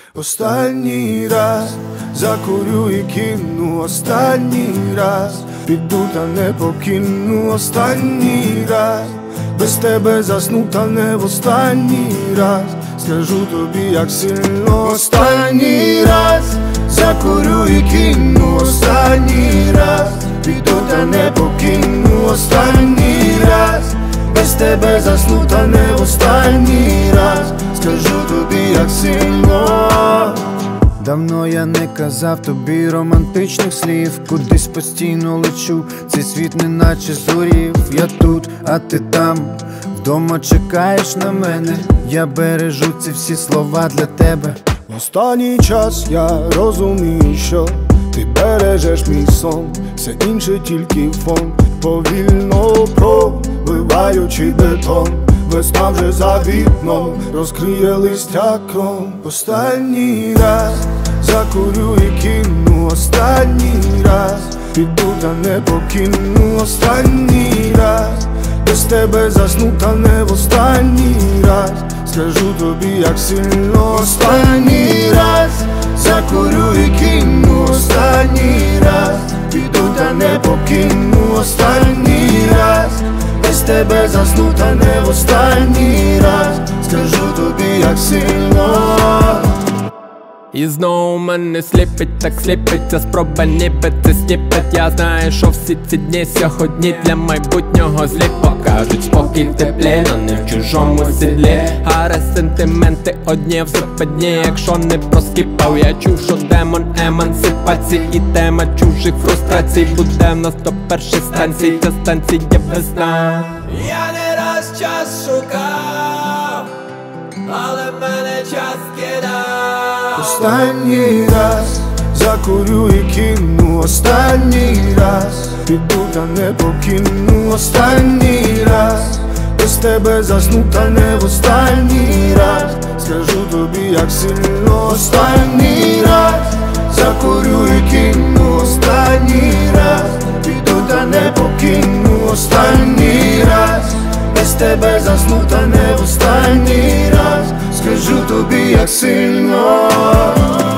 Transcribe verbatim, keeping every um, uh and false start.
Останній раз закурю і кину, останній раз піду та не покину, останній раз без тебе засну та не в останній раз скажу тобі, як сильно. Останній раз закурю і кину, останній раз піду та не покину, останній раз без тебе засну та не в останній раз скажу тобі, як сильно. Давно я не казав тобі романтичних слів, кудись постійно лечу, цей світ неначе зорів. Я тут, а ти там, вдома чекаєш на мене, я бережу ці всі слова для тебе. В останній час я розумію, що ти бережеш мій сон, все інше тільки фон, повільно пробиваючи бетон. Весна вже за вікном, розкриє листя кром. Останній раз закурю і кину, останній раз піду та не покину, останній раз без тебе засну та не в останній раз скажу тобі, як сильно. Останній раз закурю і кину, останній раз піду та не покину, останній раз без тебе засну та не в останній раз скажу тобі, як сильно. І знову мене сліпить, так сліпить ця спроба, ніби це сніпет. Я знаю, що всі ці дні сьогодні для майбутнього злі. Покажуть спокій в теплі, но не в чужому сідлі. Гаре сентименти одні в западні, якщо не проскіпав. Я чув, що демон емансипації і тема чужих фрустрацій буде в нас до першої станції, та станція весна. Я не раз час шукав, але мене час кидав. Останній раз закурю і кину, останній раз піду та не покину, останній раз без тебе засну та не в останній раз скажу тобі, як сильно. Останній раз закурю і кину, останній раз піду та не покину, останній раз без тебе засну та не в останній раз скажу тобі, як сильно.